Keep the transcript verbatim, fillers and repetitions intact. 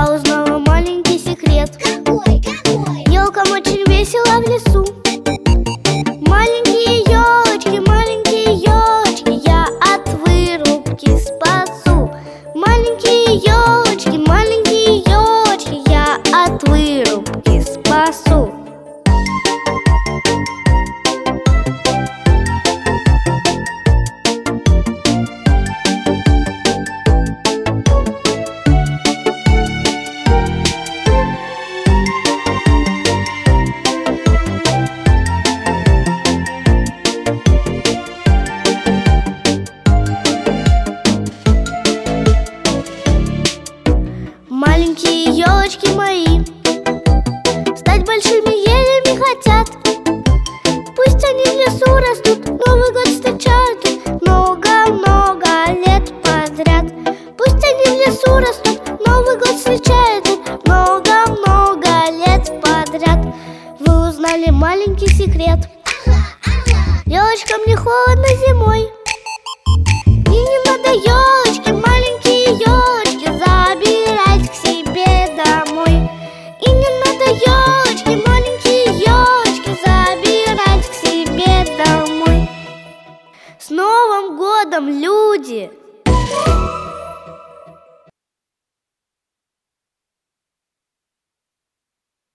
я узнала маленький секрет. Какой, какой? Елкам очень весело в лесу. Маленькие елочки, маленькие елочки, я от вырубки спасу. Маленькие елочки, маленькие елочки, я от вырубки спасу. Маленькие елочки мои стать большими елями хотят. Пусть они в лесу растут, Новый год встречают много-много лет подряд. Пусть они в лесу растут, Новый год встречают много-много лет подряд. Вы узнали маленький секрет. Елочкам не холодно зимой, и не надо елочки, маленькие елочки, забирать к себе домой. И не надо елочки, маленькие елочки, забирать к себе домой. С Новым годом, люди!